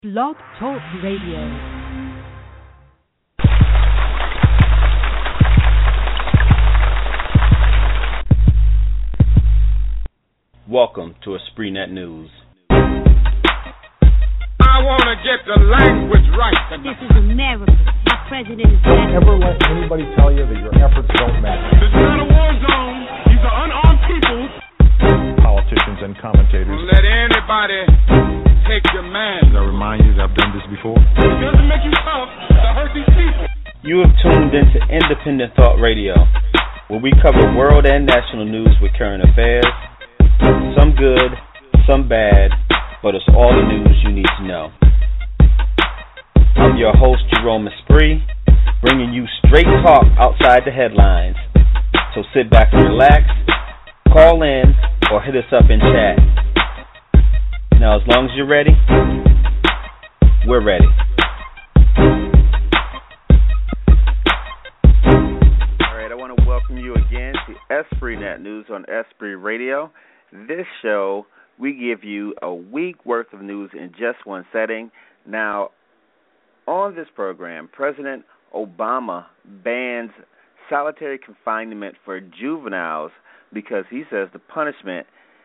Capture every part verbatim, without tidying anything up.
Blog Talk Radio. Welcome to EspritNet News. I want to get the language right tonight. This is America. Our president is Don't ever let anybody tell you that your efforts don't matter. This is not a war zone. These are unarmed people. Politicians and commentators. Don't let anybody take your man. I remind you that I've done this before. It doesn't make you tough to hurt these people. You have tuned into Independent Thought Radio, where we cover world and national news with current affairs. Some good, some bad, but it's all the news you need to know. I'm your host, Jerome Esprit, bringing you straight talk outside the headlines. So sit back and relax, call in, or hit us up in chat. Now, as long as you're ready, we're ready. All right, I want to welcome you again to EspritNet News on Esprit Radio. This show, we give you a week worth of news in just one setting. Now, on this program, President Obama bans solitary confinement for juveniles because he says the punishment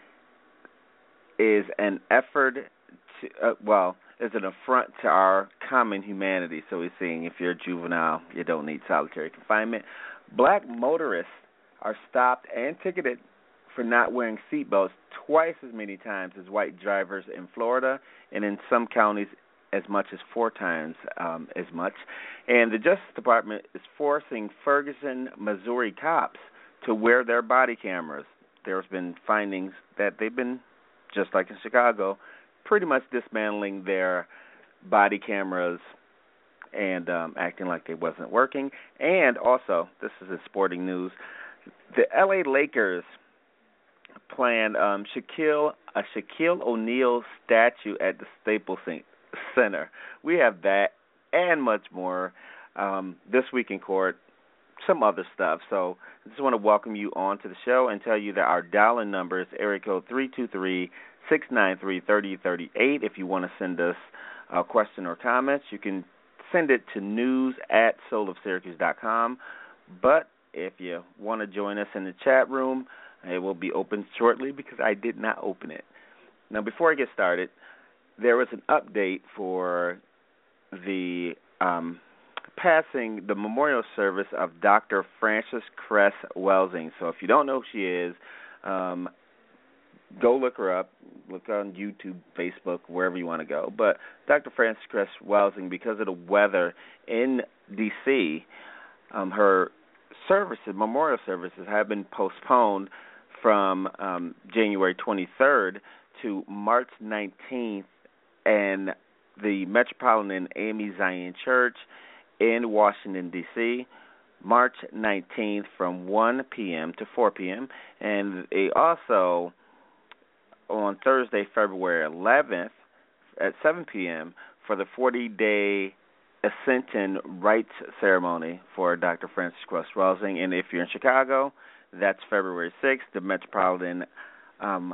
is an effort to, uh, well, is an affront to our common humanity. So he's saying if you're a juvenile, you don't need solitary confinement. Black motorists are stopped and ticketed for not wearing seatbelts twice as many times as white drivers in Florida, and in some counties as much as four times um, as much. And the Justice Department is forcing Ferguson, Missouri cops to wear their body cameras. There's been findings that they've been, just like in Chicago, pretty much dismantling their body cameras and um, acting like they wasn't working. And also, this is in sporting news, the L A Lakers plan um, Shaquille a Shaquille O'Neal statue at the Staples Center. We have that and much more um, this week in court, some other stuff. So I just want to welcome you on to the show and tell you that our dial-in number is area code three two three, six nine three, three zero three eight. If you want to send us a question or comments, you can send it to news at soul of syracuse dot com. But if you want to join us in the chat room, it will be open shortly because I did not open it. Now, before I get started, there was an update for the um, passing, the memorial service of Doctor Frances Cress Welsing. So if you don't know who she is, um, go look her up. Look on YouTube, Facebook, wherever you want to go. But Doctor Frances Cress Welsing, because of the weather in D C, um, her services, memorial services, have been postponed from um, January twenty-third to March nineteenth, and the Metropolitan A M E Zion Church in Washington, D C, March nineteenth from one p.m. to four p.m., and they also, on Thursday, February eleventh, at seven p.m., for the forty-day Ascension Rites Ceremony for Doctor Frances Cress Welsing. And if you're in Chicago, that's February sixth, the Metropolitan, um,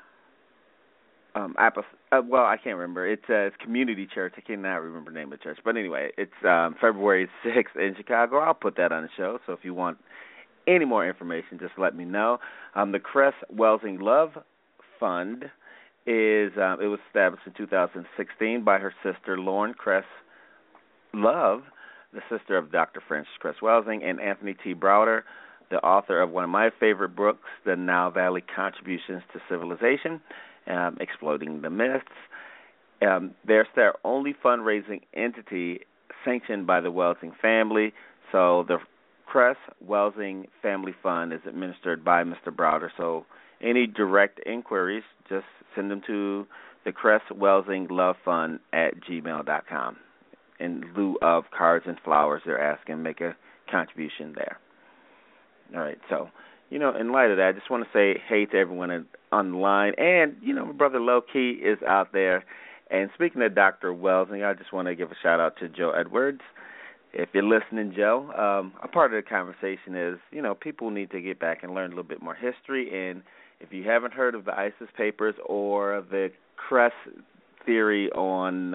um, Apost- uh, well, I can't remember. It's, uh, it's Community Church. I cannot remember the name of the church. But anyway, it's um, February sixth in Chicago. I'll put that on the show. So if you want any more information, just let me know. Um, the Cress Welsing Love Fund is, um, it was established in two thousand sixteen by her sister, Lauren Cress Love, the sister of Doctor Frances Cress Welsing, and Anthony T. Browder, the author of one of my favorite books, The Nile Valley Contributions to Civilization, um, Exploding the Myths. Um, they're their only fundraising entity sanctioned by the Welsing family, so the Cress Welsing Family Fund is administered by Mister Browder. So any direct inquiries, just send them to the Cress Welsing Love Fund at gmail dot com. In lieu of cards and flowers, they're asking make a contribution there. All right, so, you know, in light of that, I just want to say hey to everyone on the line. And, you know, my brother Low Key is out there. And speaking of Doctor Welsing, I just want to give a shout-out to Joe Edwards. If you're listening, Joe, um, a part of the conversation is, you know, people need to get back and learn a little bit more history. And if you haven't heard of the ISIS papers or the Cress theory on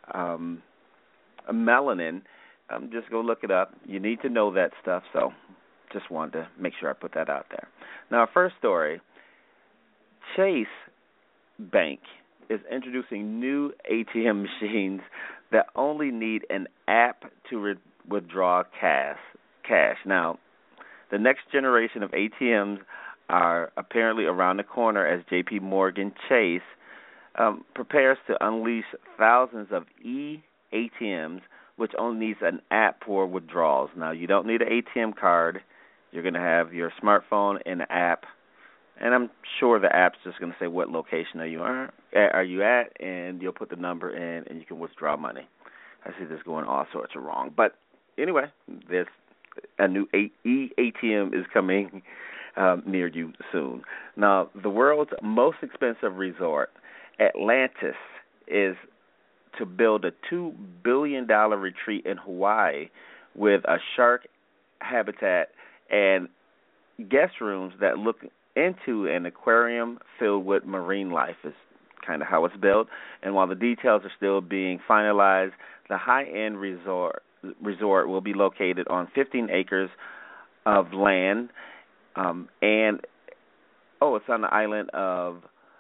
um, melanin, um, just go look it up. You need to know that stuff, so just wanted to make sure I put that out there. Now, our first story, Chase Bank is introducing new A T M machines that only need an app to re- withdraw cash. Cash. Now, the next generation of A T Ms are apparently around the corner as J P Morgan Chase um, prepares to unleash thousands of e-A T Ms, which only needs an app for withdrawals. Now, you don't need an A T M card. You're going to have your smartphone and an app, and I'm sure the app's just going to say what location are you are, are you at, and you'll put the number in, and you can withdraw money. I see this going all sorts of wrong. But anyway, there's a new e-A T M is coming um, near you soon. Now, the world's most expensive resort, Atlantis, is to build a two billion dollars retreat in Hawaii with a shark habitat and guest rooms that look into an aquarium filled with marine life is kind of how it's built. And while the details are still being finalized, the high-end resort resort will be located on fifteen acres of land, um, and oh, it's on the island of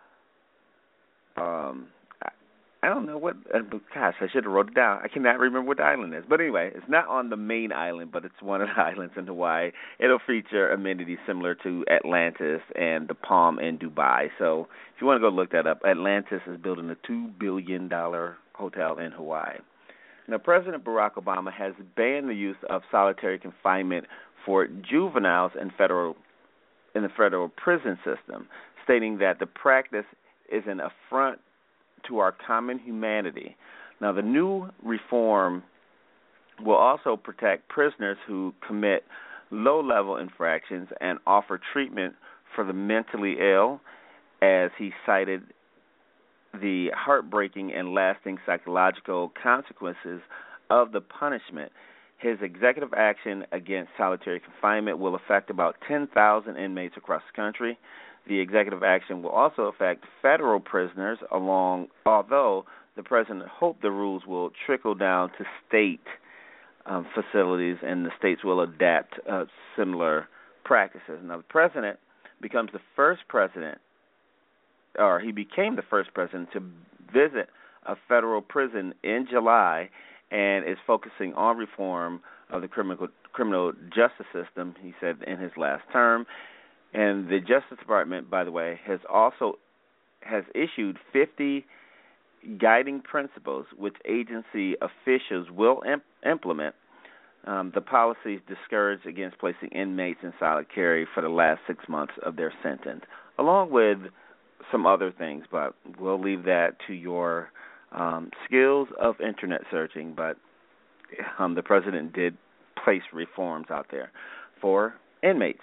um, I don't know what. Uh, gosh, I should have wrote it down. I cannot remember what the island is. But anyway, it's not on the main island, but it's one of the islands in Hawaii. It'll feature amenities similar to Atlantis and the Palm in Dubai. So if you want to go look that up, Atlantis is building a two billion dollars hotel in Hawaii. Now, President Barack Obama has banned the use of solitary confinement for juveniles in federal in the federal prison system, stating that the practice is an affront to our common humanity. Now, the new reform will also protect prisoners who commit low-level infractions and offer treatment for the mentally ill, as he cited the heartbreaking and lasting psychological consequences of the punishment. His executive action against solitary confinement will affect about ten thousand inmates across the country. The executive action will also affect federal prisoners, along, although the president hoped the rules will trickle down to state um, facilities and the states will adapt uh, similar practices. Now, the president becomes the first president, or he became the first president to visit a federal prison in July and is focusing on reform of the criminal criminal justice system, he said, in his last term. And the Justice Department, by the way, has also has issued fifty guiding principles which agency officials will imp- implement. Um, the policies discourage against placing inmates in solitary for the last six months of their sentence, along with some other things, but we'll leave that to your um, skills of Internet searching. But um, the president did place reforms out there for inmates.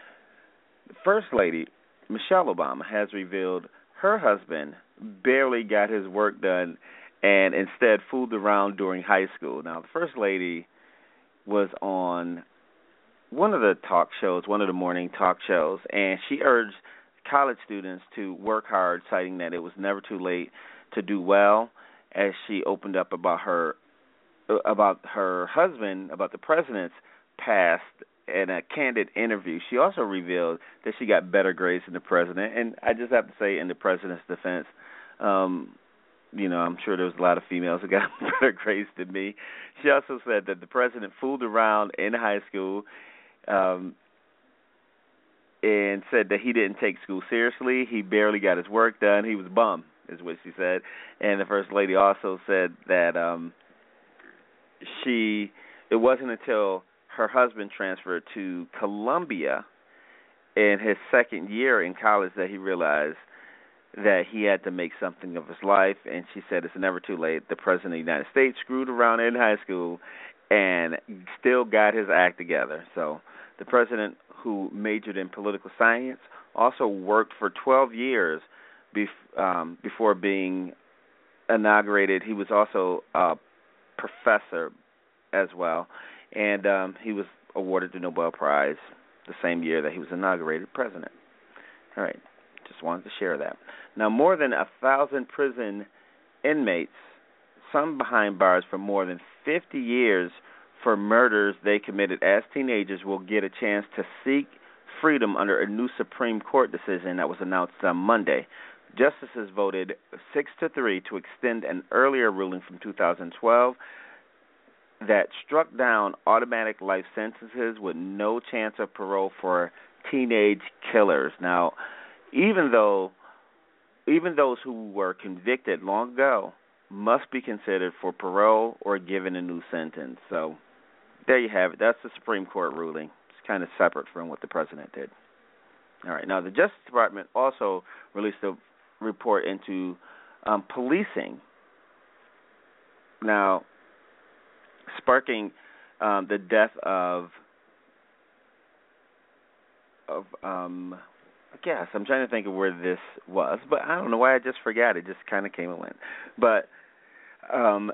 First Lady Michelle Obama has revealed her husband barely got his work done and instead fooled around during high school. Now, the First Lady was on one of the talk shows, one of the morning talk shows, and she urged college students to work hard, citing that it was never too late to do well, as she opened up about her about her husband, about the president's past in a candid interview. She also revealed that she got better grades than the president, and I just have to say, in the president's defense, um, you know, I'm sure there was a lot of females who got better grades than me. She also said that the president fooled around in high school um, and said that he didn't take school seriously. He barely got his work done. He was bum, is what she said. And the First Lady also said that um, she, it wasn't until her husband transferred to Columbia in his second year in college that he realized that he had to make something of his life. And she said it's never too late. The President of the United States screwed around in high school and still got his act together. So the president, who majored in political science, also worked for twelve years bef- um, before being inaugurated. He was also a professor as well. And um, he was awarded the Nobel Prize the same year that he was inaugurated president. All right, just wanted to share that. Now, more than a thousand prison inmates some behind bars for more than fifty years for murders they committed as teenagers will get a chance to seek freedom under a new Supreme Court decision that was announced on Monday. Justices voted six to three to extend an earlier ruling from two thousand twelve that struck down automatic life sentences with no chance of parole for teenage killers. Now, even though even those who were convicted long ago must be considered for parole or given a new sentence. So there you have it. That's the Supreme Court ruling. It's kind of separate from what the president did. All right. Now, the Justice Department also released a report into um, policing. Now, sparking um, the death of, of um, I guess, I'm trying to think of where this was, but I don't know why I just forgot. It just kind of came and went. But um,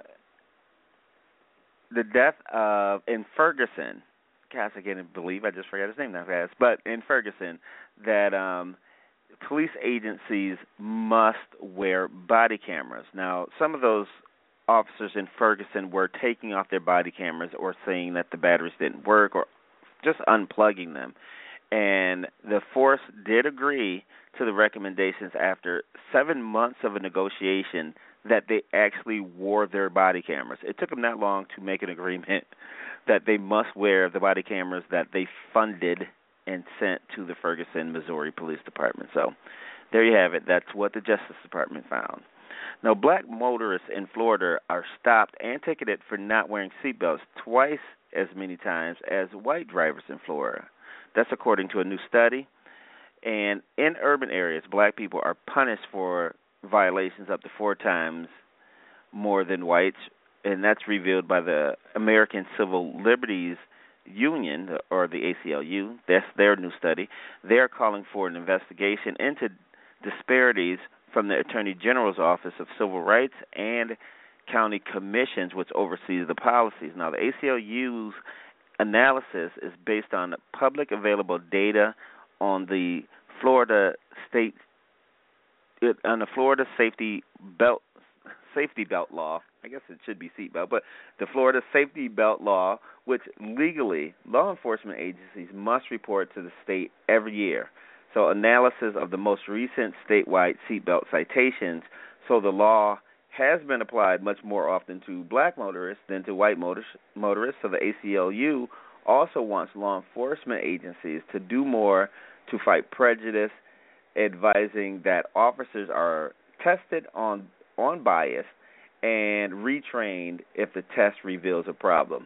the death of, in Ferguson, gosh, I can't believe I just forgot his name that fast, but in Ferguson, that um, police agencies must wear body cameras. Now, some of those officers in Ferguson were taking off their body cameras or saying that the batteries didn't work or just unplugging them. And the force did agree to the recommendations after seven months of a negotiation that they actually wore their body cameras. It took them that long to make an agreement that they must wear the body cameras that they funded and sent to the Ferguson, Missouri Police Department. So there you have it. That's what the Justice Department found. Now, black motorists in Florida are stopped and ticketed for not wearing seatbelts twice as many times as white drivers in Florida. That's according to a new study. And in urban areas, black people are punished for violations up to four times more than whites, and that's revealed by the American Civil Liberties Union, or the A C L U. That's their new study. They're calling for an investigation into disparities from the Attorney General's Office of Civil Rights and county commissions, which oversees the policies. Now, the A C L U's analysis is based on public available data on the Florida state on the Florida safety belt safety belt law. I guess it should be seatbelt, but the Florida safety belt law, which legally law enforcement agencies must report to the state every year. So analysis of the most recent statewide seatbelt citations. So the law has been applied much more often to black motorists than to white motor- motorists. So the A C L U also wants law enforcement agencies to do more to fight prejudice, advising that officers are tested on on bias and retrained if the test reveals a problem.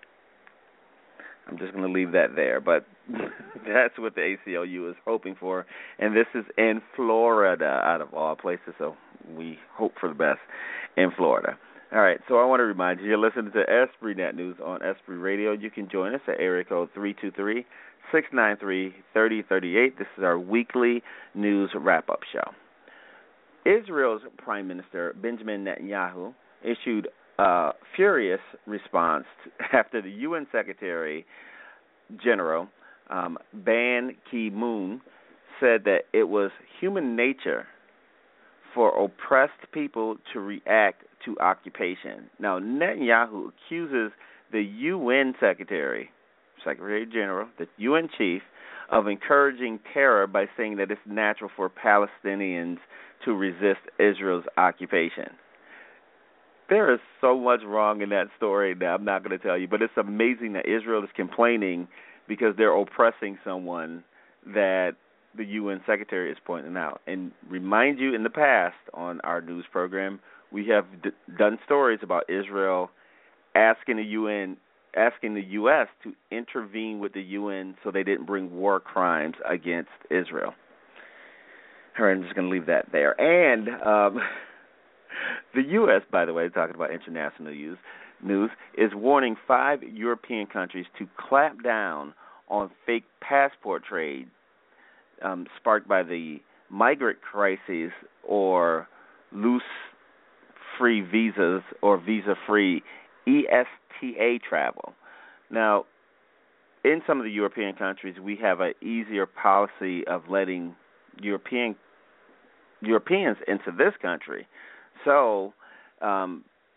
I'm just going to leave that there, but that's what the A C L U is hoping for, and this is in Florida, out of all places, so we hope for the best in Florida. All right, so I want to remind you, you're listening to Esprit Net News on Esprit Radio. You can join us at area code three two three, six nine three, three zero three eight. This is our weekly news wrap-up show. Israel's Prime Minister, Benjamin Netanyahu, issued a furious response after the U N Secretary General, um, Ban Ki-moon, said that it was human nature for oppressed people to react to occupation. Now, Netanyahu accuses the U N Secretary, Secretary General, the U N chief, of encouraging terror by saying that it's natural for Palestinians to resist Israel's occupation. There is so much wrong in that story that I'm not going to tell you, but it's amazing that Israel is complaining because they're oppressing someone that the U N Secretary is pointing out. And remind you, in the past on our news program, we have d- done stories about Israel asking the U N, asking the U S to intervene with the U N so they didn't bring war crimes against Israel. All right, I'm just going to leave that there. And um, the U S, by the way, talking about international news, news, is warning five European countries to clamp down on fake passport trade um, sparked by the migrant crisis or loose free visas or visa-free E S T A travel. Now, in some of the European countries, we have an easier policy of letting European Europeans into this country. So um,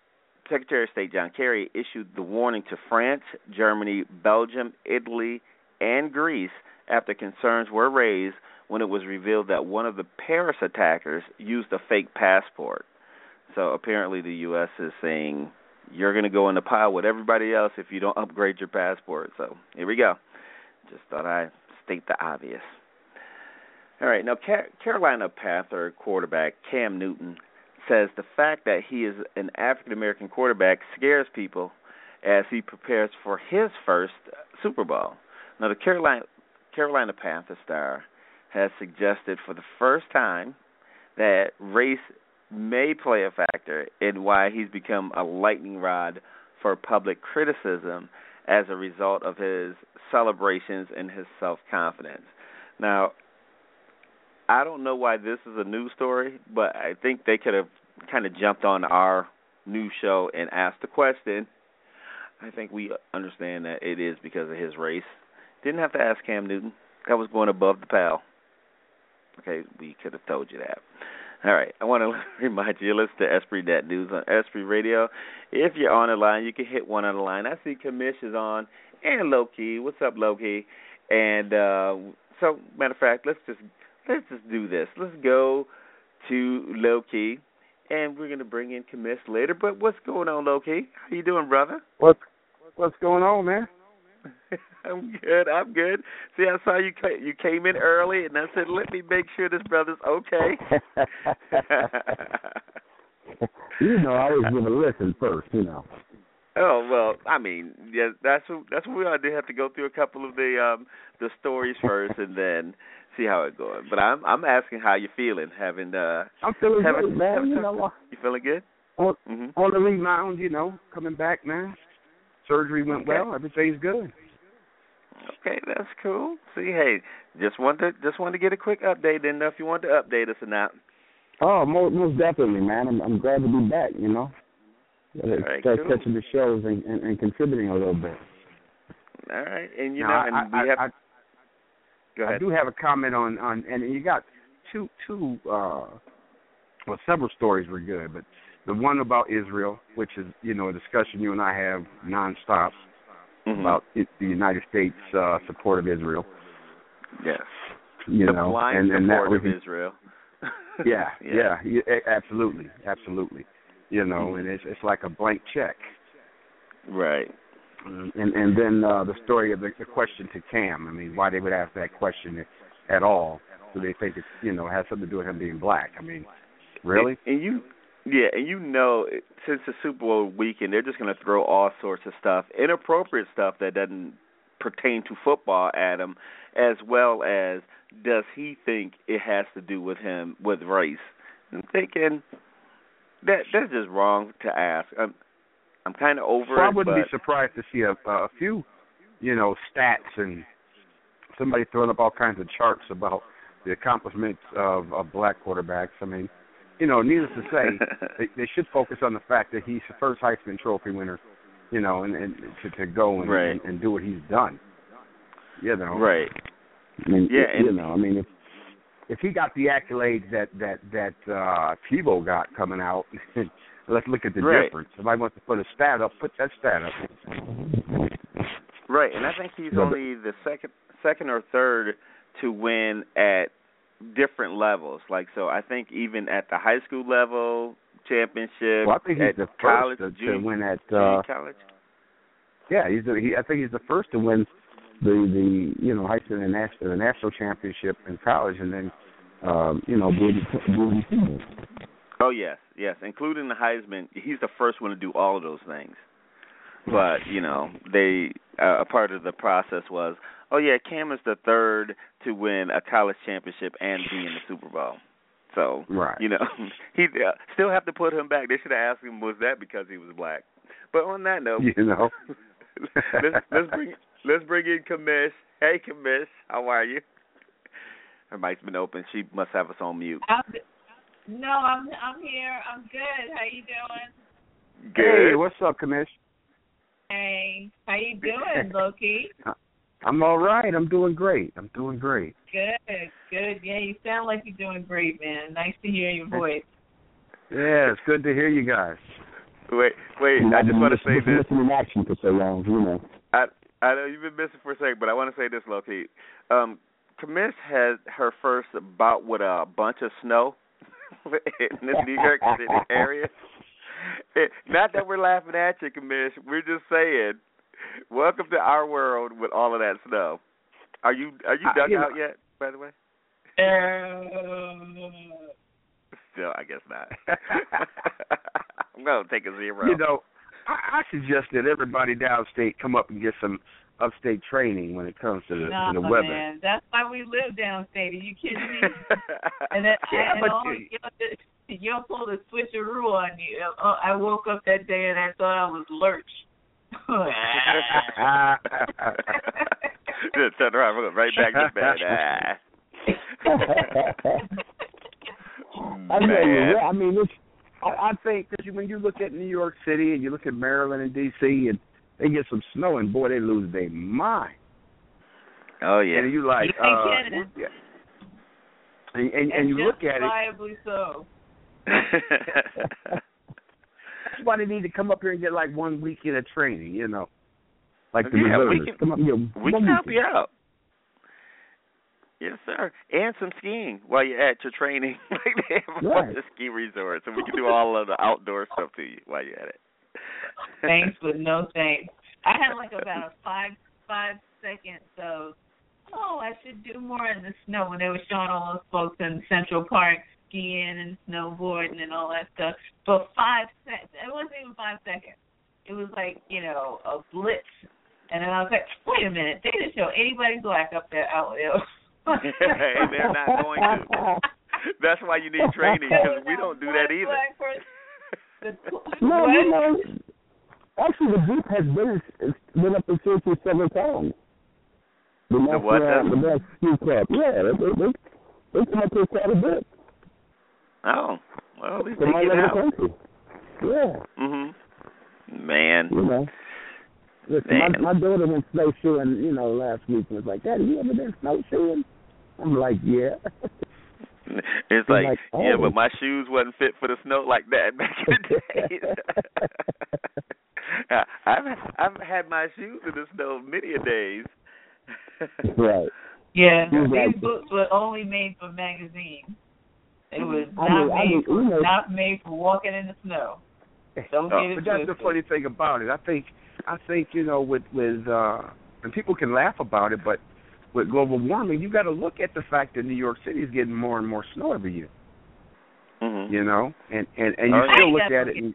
Secretary of State John Kerry issued the warning to France, Germany, Belgium, Italy, and Greece after concerns were raised when it was revealed that one of the Paris attackers used a fake passport. So apparently the U S is saying, you're going to go in the pile with everybody else if you don't upgrade your passport. So here we go. Just thought I'd state the obvious. All right, now Car- Carolina Panther quarterback Cam Newton says the fact that he is an African-American quarterback scares people as he prepares for his first Super Bowl. Now, the Carolina, Carolina Panther star has suggested for the first time that race may play a factor in why he's become a lightning rod for public criticism as a result of his celebrations and his self-confidence. Now, I don't know why this is a news story, but I think they could have kind of jumped on our news show and asked the question. I think we understand that it is because of his race. Didn't have to ask Cam Newton. That was going above the pale. Okay, we could have told you that. All right, I want to remind you, listen to Esprit Net News on Esprit Radio. If you're on the line, you can hit one on the line. I see Kamish is on, and Low-Key. What's up, Low-Key? And uh, so, matter of fact, let's just let's just do this. Let's go to Low-Key, and we're going to bring in Kamish later. But what's going on, Low-Key? How you doing, brother? What What's going on, man? I'm good. I'm good. See, I saw you you came in early, and I said, let me make sure this brother's okay. You know, I was going to listen first, you know. Oh, well, I mean, yeah, that's what, that's what we ought to do, have to go through a couple of the um, the stories first and then see how it's going. But I'm I'm asking how you're feeling, having uh I'm feeling having, good, man. having You know, you feeling good? On, mm-hmm. on the rebound, you know, coming back, man. Surgery went okay. well. Everything's good. Okay, that's cool. See, hey, just want to just want to get a quick update. Didn't know if you want to update us or not. Oh, most, most definitely, man. I'm, I'm glad to be back. You know, right, start cool. catching the shows and, and, and contributing a little bit. All right, and you now, know, and I, we have. I, go ahead. I do have a comment on, on and you got two two. Uh, well, several stories were good, but the one about Israel, which is you know a discussion you and I have nonstop. Mm-hmm. About it, the United States uh, support of Israel. Yes. You the know, blind and, and support that of was, Israel. yeah, yeah, yeah, yeah, absolutely, absolutely. You know, mm-hmm. and it's it's like a blank check. Right. And and then uh, the story of the, the question to Cam. I mean, why they would ask that question at all? Do they think it you know has something to do with him being black? I mean, really? And, and you. Yeah, and you know, since the Super Bowl weekend, they're just going to throw all sorts of stuff, inappropriate stuff that doesn't pertain to football at him, as well as does he think it has to do with him, with race? I'm thinking that that's just wrong to ask. I'm, I'm kind of over well, it. I wouldn't but... be surprised to see a, a few, you know, stats and somebody throwing up all kinds of charts about the accomplishments of, of black quarterbacks. I mean, you know, needless to say, they, they should focus on the fact that he's the first Heisman Trophy winner, you know, and, and to, to go and, right. and, and do what he's done. You know, right? I mean, yeah, you and, know, I mean, if if he got the accolades that that that uh, Tebow got coming out, let's look at the right. difference. If I want to put a stat up, put that stat up. Right, and I think he's but, only the second, second or third to win at different levels. Like, so I think even at the high school level championship, well, I think he's at the college, first to, junior, to win at uh, uh, college. Yeah, he's the, he. I think he's the first to win the the you know high school and national the national championship in college, and then um, you know Booty. Oh yes, yes, including the Heisman. He's the first one to do all of those things. But you know, they uh, a part of the process was, oh yeah, Cam is the third to win a college championship and be in the Super Bowl. So right. you know, he uh, still have to put him back. They should have asked him, was that because he was black? But on that note, you know, let's, let's bring let's bring in Kamish. Hey, Kamish, how are you? Her mic's been open. She must have us on mute. I'm, no, I'm I'm here. I'm good. How you doing? Good. Hey, what's up, Kamish? Hey, how you doing, Low-Key? I'm all right. I'm doing great. I'm doing great. Good, good. Yeah, you sound like you're doing great, man. Nice to hear your voice. Yeah, it's good to hear you guys. Wait, wait. You know, I just want to say missing, this. missing in action for so long, you know. I I know you've been missing for a second, but I want to say this, Loki. Um, Kamish had her first bout with a bunch of snow in the New York City area. It, not that we're laughing at you, Kamish. We're just saying, welcome to our world with all of that snow. Are you are you dug uh, out know, yet? By the way. Uh, Still, I guess not. I'm gonna take a zero. You know, I, I suggest that everybody downstate come up and get some upstate training when it comes to the, nah, to the weather. Man, that's why we live downstate. Are you kidding me? and then, yeah, and but all, you you'll pull the switcheroo on you. I woke up that day and I thought I was Lurch. Just turn around, we're right back to bed. I mean, I mean, it's, I, I think that when you look at New York City and you look at Maryland and D C and they get some snow and boy, they lose their mind. Oh yeah. And you like, you uh, yeah. and, and, and you look at it. Justifiably so. That's why they need to come up here and get like one weekend of training, you know, like the yeah, reservists. we can, come up here, we can help you out. Yes, sir. And some skiing while you're at your training. Like they have a right. bunch of ski resorts, and we can do all of the outdoor stuff to you while you're at it. Thanks, but no thanks. I had like about a five five seconds of, oh, I should do more in the snow when they were showing all those folks in Central Park skiing and snowboarding and all that stuff. But five seconds, it wasn't even five seconds. It was like, you know, a blitz. And then I was like, wait a minute, they didn't show anybody black up there out there. And they're not going to. That's why you need training, because we don't do that either. No, you know, actually the group has been been up in Churchill several times. The, the what? Uh, the Mass Ski Club. Yeah, they, they, they, they come up here quite a bit. Oh, well, at least From they get out. Country. Yeah. Mm-hmm. Man. You know. Listen, Man. my, my daughter went snowshoeing, you know, last week and was like, Daddy, you ever been snowshoeing? I'm like, yeah. It's like, like oh. yeah, but my shoes wasn't fit for the snow like that back in the day. I've I've had my shoes in the snow many a days. Right. Yeah, You're these right. boots were only made for magazines. It was I not mean, I made mean, for you know, not made for walking in the snow. Don't Oh, get it but that's twisted. the funny thing about it. I think, I think you know, with with uh, and people can laugh about it, but with global warming, you got to look at the fact that New York City is getting more and more snow every year. Mm-hmm. You know, and and and you Oh, still yeah. look at it, and,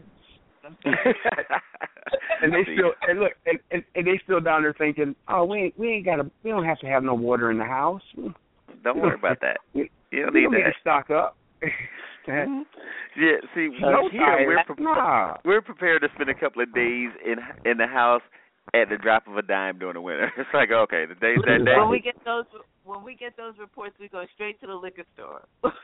and they still and look and, and, and they still down there thinking, oh, we ain't, we ain't got to, we don't have to have no water in the house. Don't worry about that. We, You don't we need don't need that. to stock up. Mm-hmm. Yeah, see, No here tires. we're pre- Nah. we're prepared to spend a couple of days in in the house at the drop of a dime during the winter. It's like, okay, the days that day. When we get those, when we get those reports, we go straight to the liquor store.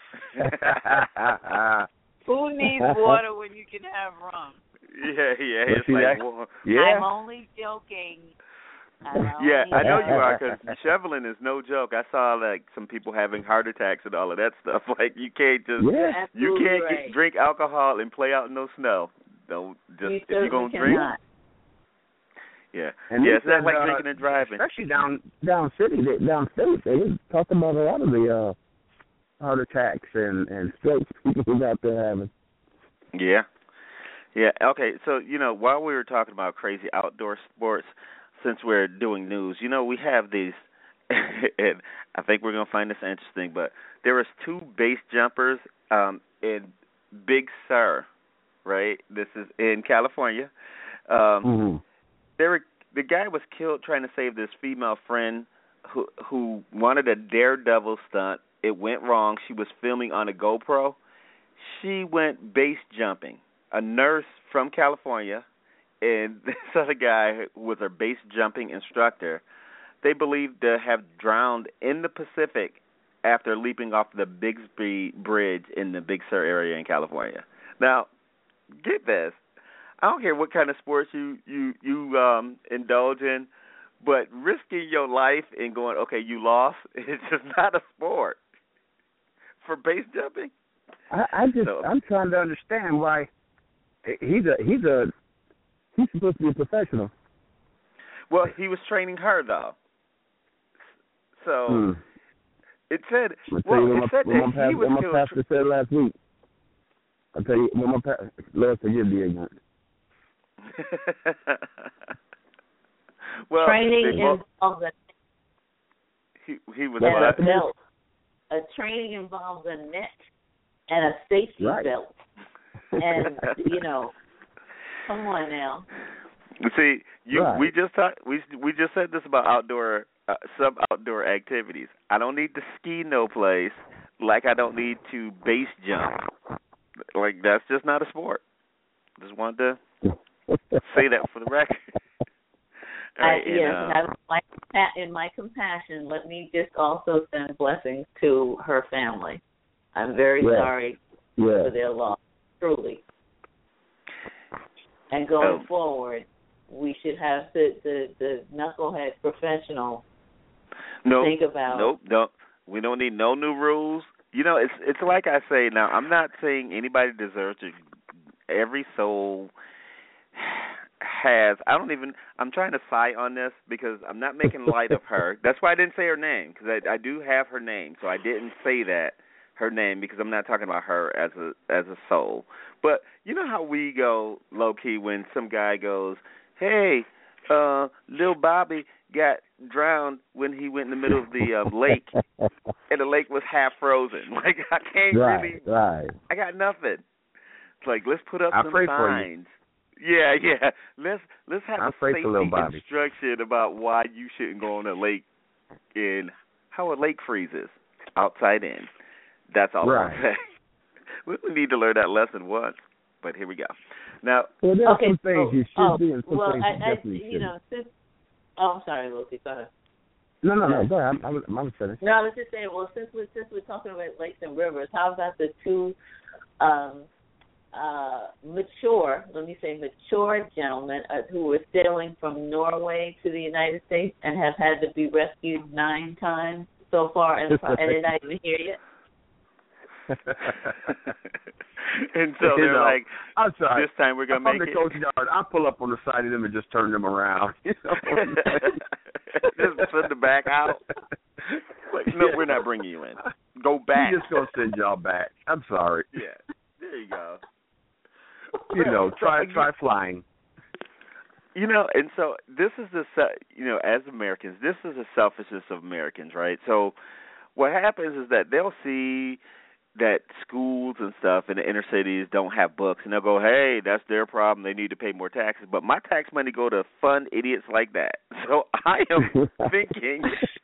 Who needs water when you can have rum? Yeah, yeah, Let's it's see like, that. well, Yeah. I'm only joking. I'm only yeah, I know you are, joking. because shoveling is no joke. I saw like some people having heart attacks and all of that stuff. Like you can't just, Yeah. you Absolutely can't right. get, drink alcohol and play out in no snow. Don't just We if you're gonna certainly drink. cannot. Yeah, And yeah, they it's not said, like uh, drinking and driving. Especially down down city, they, down state, they talk about a lot of the uh, heart attacks and and strokes people out there having. Yeah. Yeah, okay, so, you know, while we were talking about crazy outdoor sports, since we're doing news, you know, we have these, and I think we're going to find this interesting, but there was two base jumpers um, in Big Sur, right? This is in California. Um, Mm-hmm. they were, the guy was killed trying to save this female friend who, who wanted a daredevil stunt. It went wrong. She was filming on a GoPro. She went base jumping. A nurse from California and this other guy who was her base jumping instructor, they believed to have drowned in the Pacific after leaping off the Bixby Bridge in the Big Sur area in California. Now, get this. I don't care what kind of sports you, you, you um, indulge in, but risking your life and going, okay, you lost, it's just not a sport. For base jumping? I, I just So- I'm trying to understand why he's a he's a he's supposed to be a professional. Well, he was training her though. So hmm. it said. I'll Well, you it my, said that past, he was what my killed. pastor said last week. I'll tell you what my pastor. Lord forgive the ignorant. Well, training well, involves a, he he was and what? a belt. A training involves a net and a safety Right. belt. And you know, come on now. See, you Right. we just talked. We we just said this about outdoor uh, some outdoor activities. I don't need to ski no place like I don't need to base jump. Like that's just not a sport. Just wanted to say that for the record. All right, I, yes, and, uh, and I, my, in my compassion, let me just also send blessings to her family. I'm very Yeah. sorry Yeah. for their loss, truly. And going Oh. forward, we should have the, the, the knucklehead professional nope, think about. Nope, don't. We don't need no new rules. You know, it's it's like I say now. I'm not saying anybody deserves to. Every soul has. I don't even. I'm trying to sigh on this because I'm not making light of her. That's why I didn't say her name because I, I do have her name, so I didn't say that her name because I'm not talking about her as a as a soul. But you know how we go low key when some guy goes, "Hey, uh, Lil Bobby got drowned when he went in the middle of the um, lake, and the lake was half frozen." Like I can't right, really. Right. I got nothing. It's like let's put up I some pray for you. signs. Yeah, yeah. Let's let's have I a pray safety for Lil Bobby. instruction about why you shouldn't go on a lake in how a lake freezes outside in. That's all Right. I'm saying. We need to learn that lesson once, but here we go. Now, Well, there's Okay, some things so, you should oh, do and some well, things I, you I, definitely you shouldn't. know, since, oh, I'm sorry, Lucy, go ahead. No, no, no. Go ahead. I'm, I'm, I'm finished. No, I was just saying, well, since we're, since we're talking about lakes and rivers, how about the two um, uh, mature, let me say mature gentlemen uh, who were sailing from Norway to the United States and have had to be rescued nine times so far, and, and they're not even here yet? And so You they're know, like, I'm sorry. this time we're going I'm to from make the it. Coast Guard. I'll pull up on the side of them and just turn them around. You know? Just send them back out. Like, no, we're not bringing you in. Go back. We're just going to send y'all back. I'm sorry. Yeah, there you go. You know, try try flying. You know, and so this is the, se- you know, as Americans, this is the selfishness of Americans, right? So what happens is that they'll see that schools and stuff in the inner cities don't have books, and they'll go, hey, that's their problem. They need to pay more taxes. But my tax money go to fund idiots like that. So I am thinking,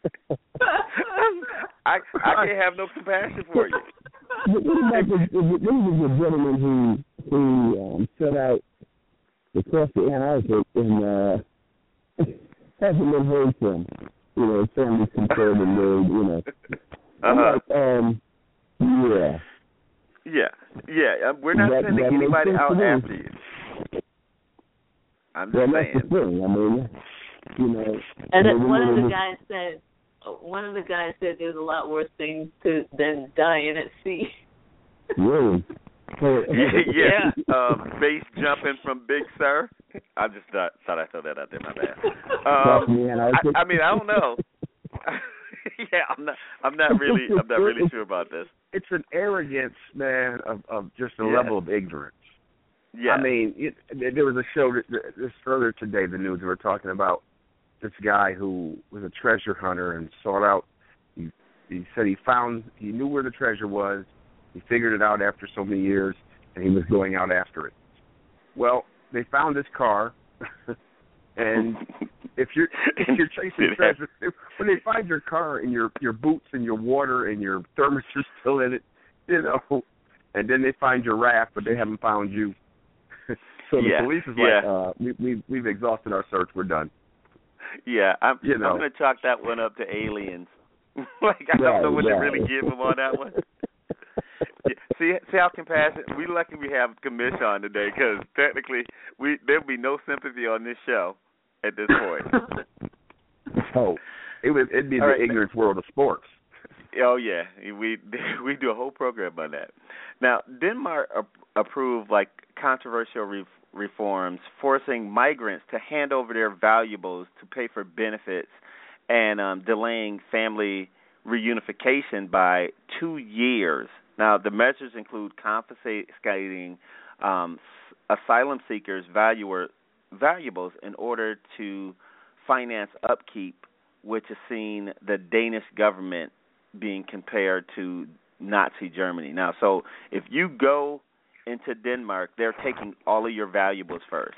I I can't have no compassion for you. What about the, what was the gentleman who who um, set out across the Antarctic and uh, hasn't been heard from? You know, his family's concerned and they, you know. Uh-huh. Like, um, yeah. Yeah, yeah. We're not That- sending that makes anybody sense out to me. after you. I'm Well, just that's saying. the thing. I mean, you know. And you then know, one of we- the guys said, one of the guys said there's a lot worse things to than dying at sea. Really? yeah, yeah. Um, base jumping from Big Sur. I just thought thought I throw that out there. My bad. Um, I, I mean, I don't know. yeah, I'm not. I'm not really. I'm not really sure about this. It's an arrogance, man, of, of just a Yeah. level of ignorance. Yeah. I mean, it, there was a show that, this earlier today, the news, we were talking about this guy who was a treasure hunter and sought out. He, he said he found, he knew where the treasure was. He figured it out after so many years, and he was going out after it. Well, they found his car, and if you're if you're chasing treasure, when they find your car and your your boots and your water and your thermos are still in it, you know, and then they find your raft, but they haven't found you. So the yeah. police is yeah. like, uh, we, we, we've exhausted our search. We're done. Yeah, I'm, you know. I'm going to chalk that one up to aliens. like, I don't right, know what right. to really give them on that one. yeah, see, see how compassionate. We lucky we have Commish on today because technically we there'll be no sympathy on this show at this point. oh, it would it'd be All the right. ignorance world of sports. Oh yeah, we we do a whole program on that. Now, Denmark a- approved like controversial re- reforms, forcing migrants to hand over their valuables to pay for benefits, and um, delaying family reunification by two years. Now, the measures include confiscating um, asylum seekers' valuer, valuables in order to finance upkeep, which has seen the Danish government being compared to Nazi Germany. Now, so if you go into Denmark, they're taking all of your valuables first.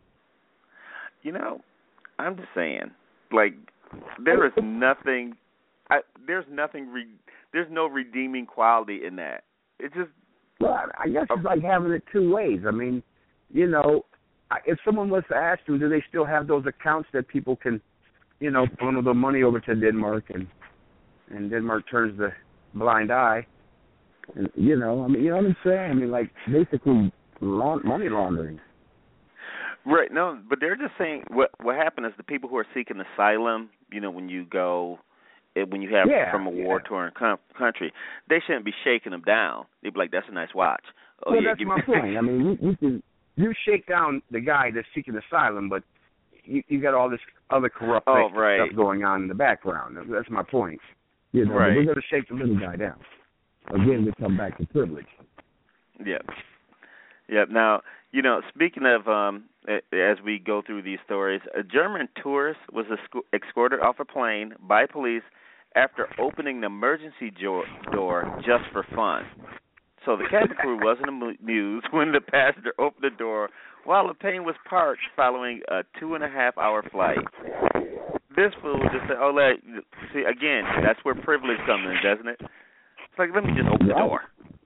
You know, I'm just saying, like, there is nothing, I, there's nothing, re, there's no redeeming quality in that. It's just. Well, I guess it's like having it two ways. I mean, you know, if someone was to ask them, do they still have those accounts that people can, you know, funnel their money over to Denmark, and and Denmark turns the blind eye. And, you know, I mean, you know what I'm saying? I mean, like, basically la- money laundering. Right. No, but they're just saying what what happened is the people who are seeking asylum, you know, when you go, when you have yeah, from a yeah. war-torn com- country, they shouldn't be shaking them down. They'd be like, that's a nice watch. Oh, well, yeah, that's give my me- point. I mean, you, you can you shake down the guy that's seeking asylum, but you, you got all this other corrupt oh, right. stuff going on in the background. That's my point. You know, right. they're going to shake the little guy down. Again, we come back to privilege. Yep. Yep. Now, you know, speaking of, um, as we go through these stories, a German tourist was escorted off a plane by police after opening the emergency jo- door just for fun. So the cabin crew wasn't amused when the passenger opened the door while the plane was parked following a two and a half hour flight. This fool just said, oh, let, see, again, that's where privilege comes in, doesn't it? It's like, let me just open the door.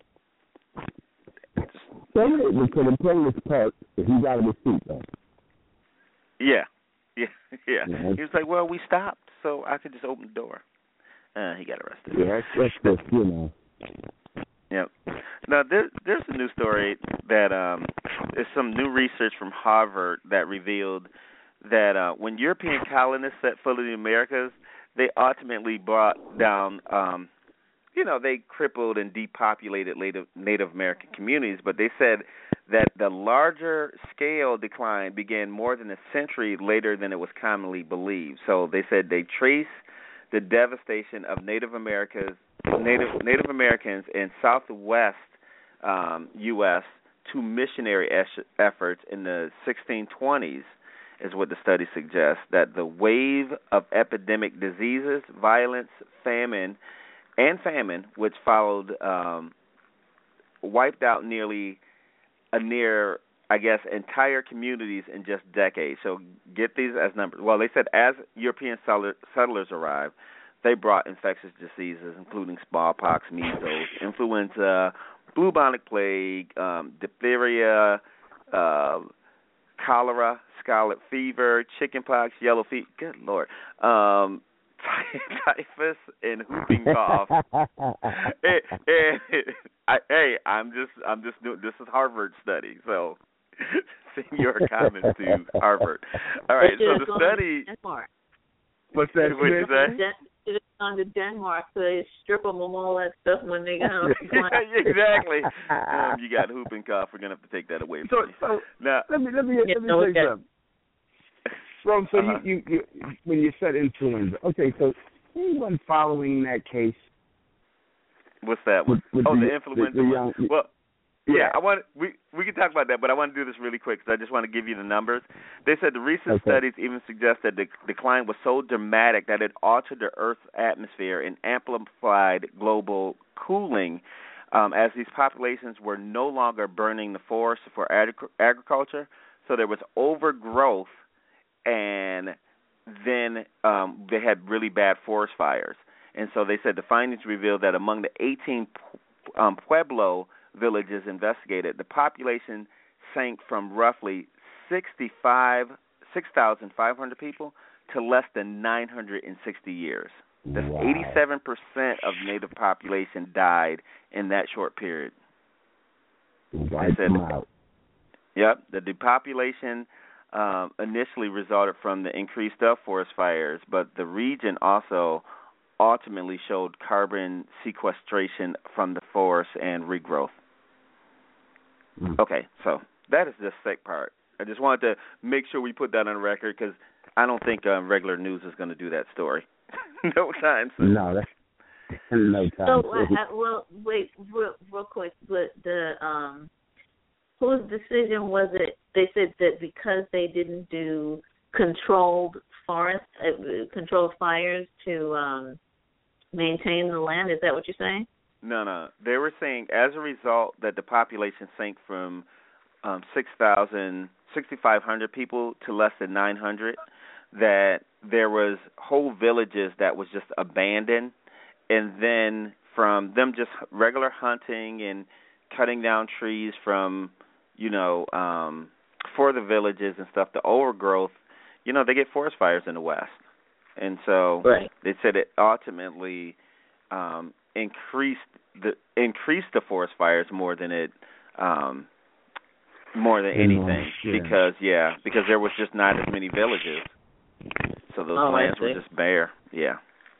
So the plane was parked, but he got him a seat, though. Yeah, yeah, yeah. yeah. He was like, well, we stopped, so I could just open the door. Uh, he got arrested. Yeah, that's, that's just, you know. Yep. Now, there, there's a new story that um, there's some new research from Harvard that revealed that uh, when European colonists set foot in the Americas, they ultimately brought down, um, you know, they crippled and depopulated Native, Native American communities, but they said that the larger scale decline began more than a century later than it was commonly believed. So they said they trace the devastation of Native America's Native Native Americans in Southwest um, U S to missionary es- efforts in the sixteen twenties, is what the study suggests. That the wave of epidemic diseases, violence, famine, and famine, which followed, um, wiped out nearly a near, I guess, entire communities in just decades. So get these as numbers. Well, they said as European settlers arrived, they brought infectious diseases, including smallpox, measles, influenza, bubonic plague, um, diphtheria, uh, cholera, scarlet fever, chickenpox, yellow fever. Good Lord. Um, typhus and whooping cough. hey, hey, I, hey, I'm just, I'm just doing. This is Harvard study, so send your comments to Harvard. All right, so the study. Denmark. What's that? What you say? It's on to Denmark, so they strip them of all that stuff when they get on. Exactly. Um, you got whooping cough. We're gonna have to take that away So, from you. so now, let me let me Yeah, let me no, say okay. something. Well, so uh-huh. you, you, you when you said influenza, okay, so anyone following that case? What's that one? With, with oh, the, the influenza the, the one. young, Well, yeah, yeah, I want we we can talk about that, but I want to do this really quick because I just want to give you the numbers. They said the recent Okay. studies even suggest that the decline was so dramatic that it altered the Earth's atmosphere and amplified global cooling, um, as these populations were no longer burning the forest for agri- agriculture. So there was overgrowth, and then um, they had really bad forest fires. And so they said the findings revealed that among the eighteen um, Pueblo villages investigated, the population sank from roughly sixty-five, six thousand five hundred people to less than nine hundred sixty years. That's Wow. eighty-seven percent of native population died in that short period. Wipe said- them out. Yep, the depopulation um, initially resulted from the increased of forest fires, but the region also ultimately showed carbon sequestration from the forest and regrowth. Mm. Okay, so that is the sick part. I just wanted to make sure we put that on record because I don't think um, regular news is going to do that story. No time soon. No, that's no time. So, uh, well, wait, real, real quick, but the um, whose decision was it? They said that because they didn't do controlled forest, uh, controlled fires to um, maintain the land. Is that what you're saying? No, no. They were saying as a result that the population sank from um, six thousand, sixty-five hundred people to less than nine hundred, that there was whole villages that was just abandoned, and then from them just regular hunting and cutting down trees from, you know, um, for the villages and stuff, the overgrowth, you know, they get forest fires in the West. And so right. They said it ultimately um, increased the increased the forest fires more than it um, more than anything oh, yeah. because yeah because there was just not as many villages, so those oh, lands were just bare. Yeah,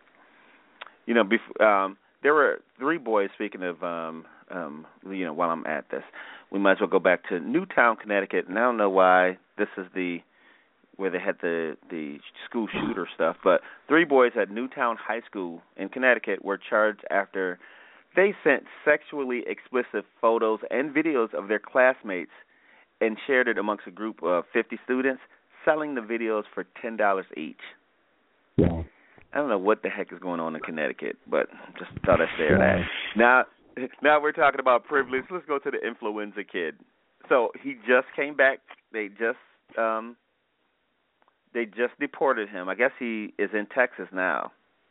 you know, bef- um, there were three boys. Speaking of, um, um, you know, while I'm at this, we might as well go back to Newtown, Connecticut. And I don't know why this is the where they had the the school shooter stuff, but three boys at Newtown High School in Connecticut were charged after they sent sexually explicit photos and videos of their classmates and shared it amongst a group of fifty students, selling the videos for ten dollars each. Yeah. I don't know what the heck is going on in Connecticut, but just thought I'd share that. Now, now we're talking about privilege. Let's go to the influenza kid. So he just came back. They just um, they just deported him. I guess he is in Texas now.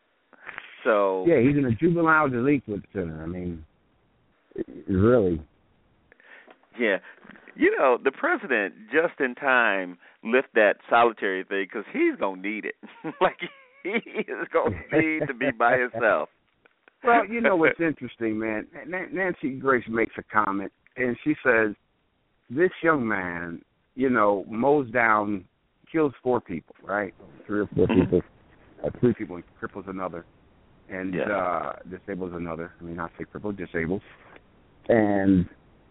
So yeah, he's in a juvenile delinquent center. I mean, really. Yeah. You know, the president, just in time, lift that solitary thing because he's going to need it. Like, he is going to need to be by himself. Well, you know what's interesting, man? Nancy Grace makes a comment, and she says, this young man, you know, mows down, kills four people, right? Three or four people. Uh, three people, cripples another, and yeah. uh, disables another. I mean, not say crippled, disables. And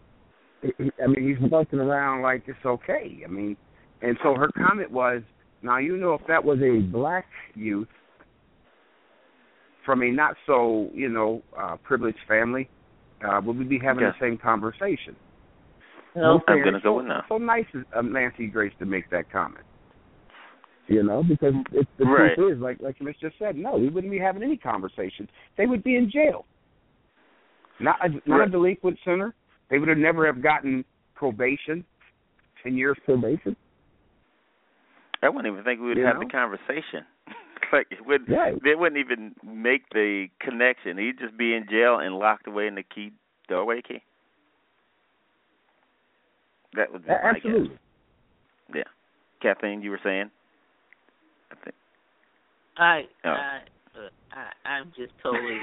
I mean, he's walking around like it's okay. I mean, and so her comment was, now, you know, if that was a black youth from a not so, you know, uh, privileged family, uh, would we be having yeah. the same conversation? No, I'm going to go so, with no. So nice of Nancy Grace to make that comment. You know, because it's, the right. truth is, like like Miss just said, no, we wouldn't be having any conversation. They would be in jail. Not a, not right. a delinquent center. They would have never have gotten probation, ten years probation. I wouldn't even think we would you have know? the conversation. Like it would, right. They wouldn't even make the connection. He'd just be in jail and locked away in the key doorway key. That would be A- my absolutely. guess. Yeah, Kathleen, you were saying? I think. I, oh. I, I, I'm just totally.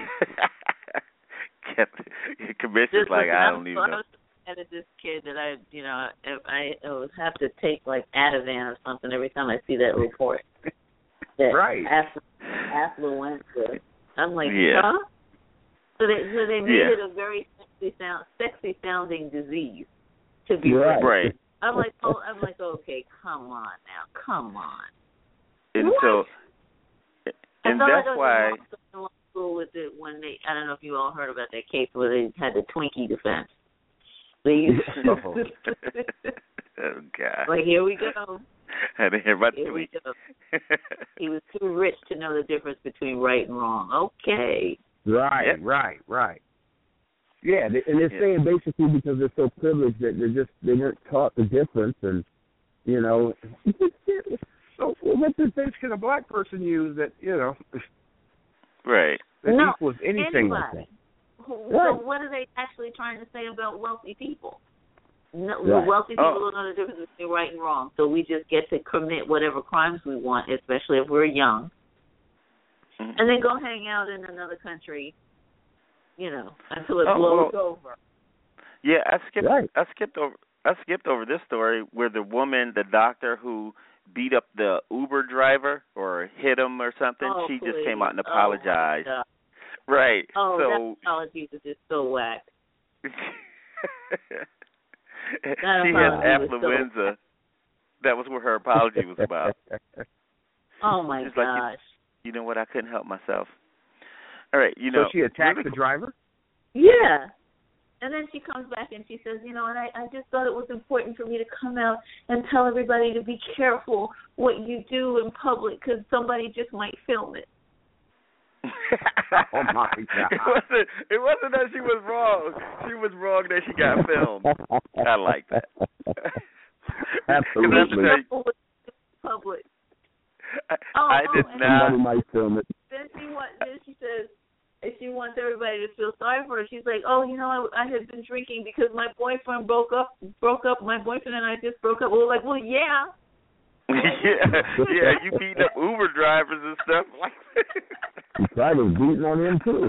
Commissioner's like, I don't even know. I was at this kid that I, you know, I, I would have to take like Ativan or something every time I see that report. That right. Affluenza. I'm like, yeah. huh? So they, so they made yeah. it a very sexy sound, sexy sounding disease to be right. right. I'm like, oh, I'm like, okay, come on now, come on. And what? so, and I that's like why. School with it when they, I don't know if you all heard about that case where they had the Twinkie defense. They used oh. oh God! Like here we go. I didn't hear about Here we Twinkie. go. He was too rich to know the difference between right and wrong. Okay. Right, yep. right, right. Yeah, they, and they're yeah. saying basically because they're so privileged that they're just they weren't taught the difference, and you know. So what defense can a black person use that you know? Right. That no, equals anything anybody. like that. So right. what are they actually trying to say about wealthy people? No, right. the wealthy people oh. don't know the difference between right and wrong, so we just get to commit whatever crimes we want, especially if we're young, mm-hmm. and then go hang out in another country, you know, until it oh, blows well, over. Yeah, I skipped. Right. I skipped over. I skipped over this story where the woman, the doctor who beat up the Uber driver or hit him or something. Oh, she please. just came out and Oh, apologized. my God. Right. Oh, so, that apology was just so whack. she has affluenza. So... That was what her apology was about. Oh, my She's gosh. Like, you, you know what? I couldn't help myself. All right, you know. So she attacked really the driver? Yeah. And then she comes back and she says, you know, and I, I just thought it was important for me to come out and tell everybody to be careful what you do in public because somebody just might film it. Oh, my God. It wasn't, it wasn't that she was wrong. She was wrong that she got filmed. I like that. Absolutely. Public. I, oh, I oh, did and not. Somebody might film it. Then she, want, then she says, and she wants everybody to feel sorry for her. She's like, oh, you know, I, I had been drinking because my boyfriend broke up, broke up, my boyfriend and I just broke up. We're like, well, yeah. yeah, yeah, you beating up Uber drivers and stuff like that. You probably was beating on him, too.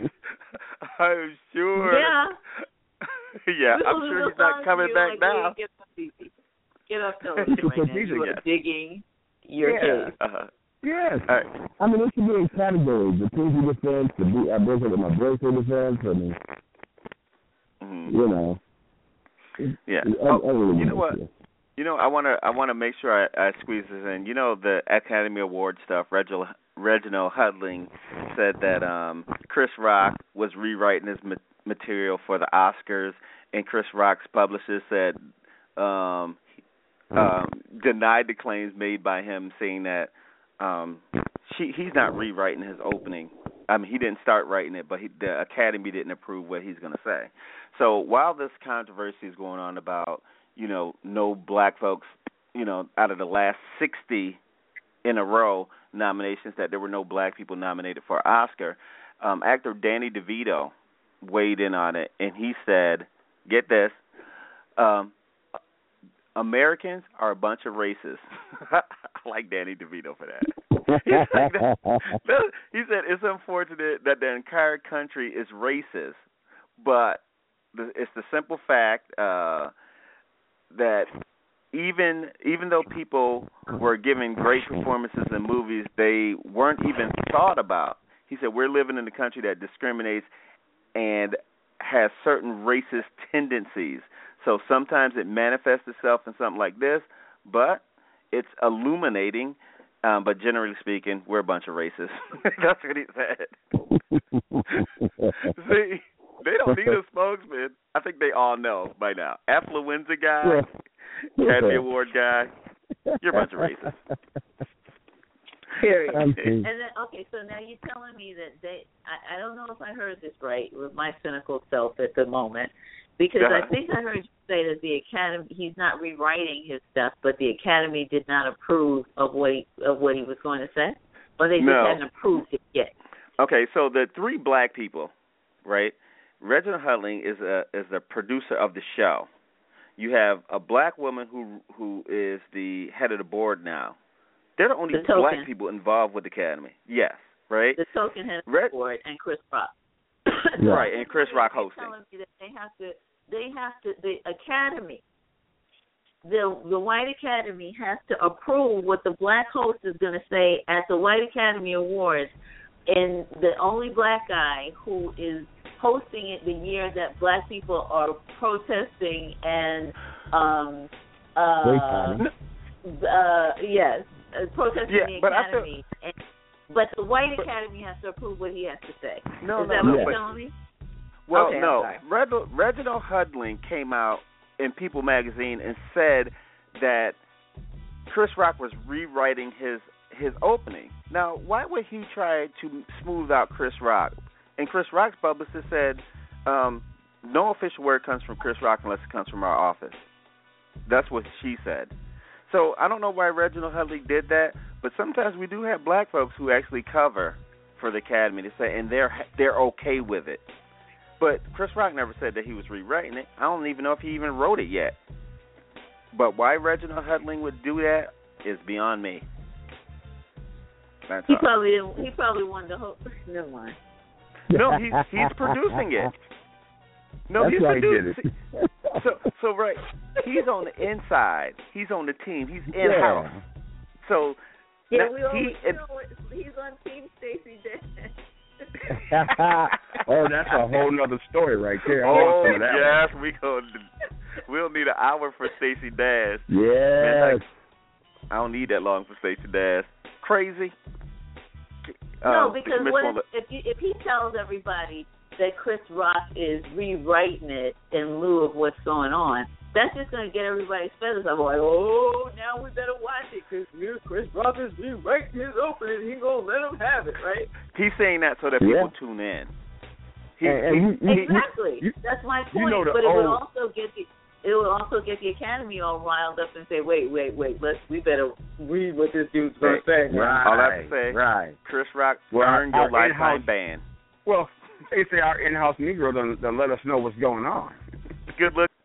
I'm sure. Yeah. yeah, I'm sure he's not coming back like, now. Get up, get up, television right now. You are digging your yeah. case. Uh-huh. Yes. Right. I mean, it should be in categories. The Pinky defense, the be- I broke up with my boyfriend defense, I mean, mm-hmm. you know. Yeah. I, oh, I really you know what? It. You know, I want to I want to make sure I, I squeeze this in. You know, the Academy Award stuff, Reginald, Reginald Hudlin said that um, Chris Rock was rewriting his ma- material for the Oscars, and Chris Rock's publicist said um, um, denied the claims made by him, saying that um, she, he's not rewriting his opening. I mean, he didn't start writing it, but he, the Academy didn't approve what he's going to say. So while this controversy is going on about, you know, no black folks, you know, out of the last sixty in a row nominations that there were no black people nominated for Oscar, um, actor Danny DeVito weighed in on it, and he said, get this, um, Americans are a bunch of racists. I like Danny DeVito for that. He said, that, he said it's unfortunate that the entire country is racist, but the, it's the simple fact uh, that even even though people were giving great performances in movies, they weren't even thought about. He said we're living in a country that discriminates and has certain racist tendencies. So sometimes it manifests itself in something like this, but it's illuminating. Um, but generally speaking, we're a bunch of racists. That's what he said. See, they don't need a spokesman. I think they all know by now. Affluenza guy, Academy Award guy, you're a bunch of racists. Period. And then, okay, so now you're telling me that they, I, I don't know if I heard this right with my cynical self at the moment, because uh-huh. I think I heard you say that the Academy, he's not rewriting his stuff, but the Academy did not approve of what he, of what he was going to say? Or they just no. hadn't approved it yet? Okay, so the three black people, right? Reginald Hudlin is a is the producer of the show. You have a black woman who who is the head of the board now. They're the only the black people involved with the Academy. Yes, right? The token head of Red, the board and Chris Rock. Right, and Chris Rock hosting. Telling me that they have to, they have to, the Academy, the the White Academy has to approve what the black host is going to say at the White Academy Awards, and the only black guy who is hosting it the year that black people are protesting and um uh, uh yes. Uh, protesting yeah, the but Academy, I feel, and, but the White Academy has to approve what he has to say. No, Is no, that no, what but, you're telling me? Well, okay, no. Reginald, Reginald Hudlin came out in People magazine and said that Chris Rock was rewriting his his opening. Now, why would he try to smooth out Chris Rock? And Chris Rock's publicist said, um, no official word comes from Chris Rock unless it comes from our office. That's what she said. So I don't know why Reginald Hudlin did that, but sometimes we do have black folks who actually cover for the Academy to say, and they're they're okay with it. But Chris Rock never said that he was rewriting it. I don't even know if he even wrote it yet. But why Reginald Hudlin would do that is beyond me. That's he all. probably didn't, he probably wanted to hope. Never mind. No, he's he's producing it. No, That's he's why producing. he did it. So so right, he's on the inside. He's on the team. He's in house. Yeah. So yeah, now, we all he, you know, he's on Team Stacey Dash. Oh, that's a whole nother story right there. I oh, want some of that yes, one. we gonna, we'll need an hour for Stacey Dash. Yes. Man, like, I don't need that long for Stacey Dash. Crazy. No, uh, because what if, if, you, if he tells everybody that Chris Rock is rewriting it in lieu of what's going on, that's just going to get everybody's feathers up. Like, oh, now we better watch it because Chris Rock is rewriting his opening. He's going to let him have it, right? He's saying that so that yeah. people tune in. He, and, and he, you, exactly. You, that's my point. You know the but it old, would also get the it would also get the Academy all riled up and say, wait, wait, wait, let's we better read what this dude's going to say. Right, all I have to say, right. Chris Rock, well, earned your lifetime in-house, ban. Well, they say our in-house Negro done, done let us know what's going on. Good look.